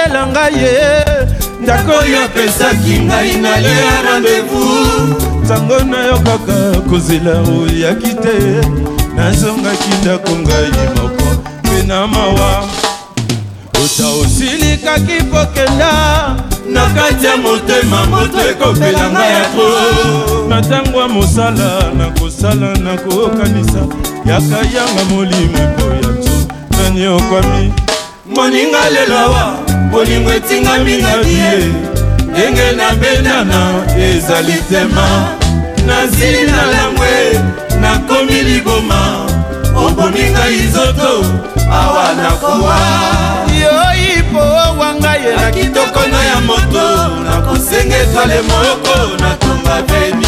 yela ngai ye ndako oyo apesaki ngai nalia rendez-vous ntango nayokaka kozela oyaki te nazongaki ndako ngai moko mpe na mawa ota osilikaki pokenda na kati ya motema moto ekopela ngai ya tro na ntango ya mosala nakosala nakokanisa yaka yanga molimo eboya to nani okwami moninga lelo awa bolingo etingami na die ndenge nabendana ezali tema nazili na langwe nakomi liboma oboninga izoto awa nakowa yoyipo wanga ye na kitokono ya moto nakosenga etwale moko natonga veni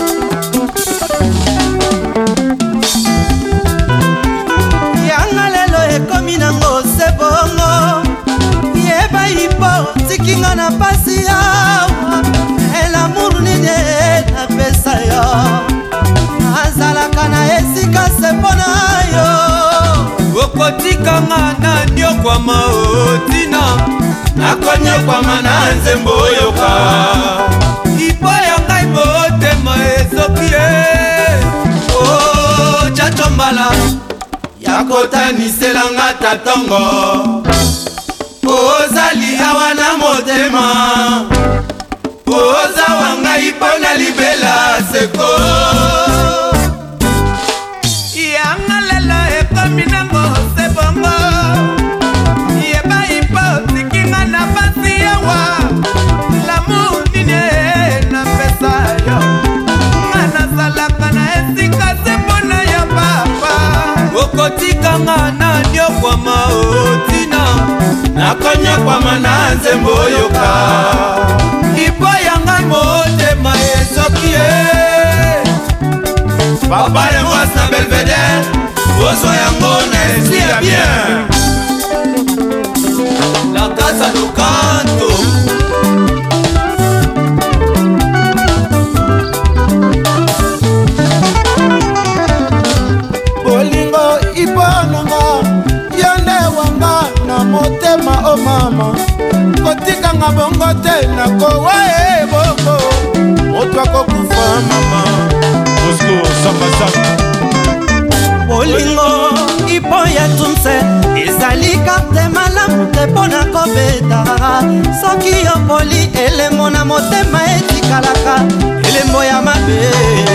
yanga lelo ekomi nango sebongo yeba ipo tikinga na pasi yawa elamour nini napesa yo azalaka na esika sepona yo okotikanga na nyokwama otina nakonyokwama na nzembo oyoka ipo ya ngai motema ezoki ye o chachombala yakotaniselanga tatongo ozali awa na motema oza wangai mpo na libela seko yanga lelo ekomi nango sebongo yeba ipo tikinga na pasi yawa lamour nini napesa yo nga nazalaka na esika sepona ya papa okotikanga na nyokwama otina nakonyokwama na nzembo oyoka ipo yanga motema ezoki ye papa et moi c'est Belvedere ozo yango na esi ya bien la casa do canto bolingo iponanga yonde wanga na motema o mama kotikanga bongo te nakowa ebongo moto akokufa mama bolingo ipo ya tumse ezali karte malamu te mpona kobeta soki yopoli elembo na motema etikalaka elembo ya mabe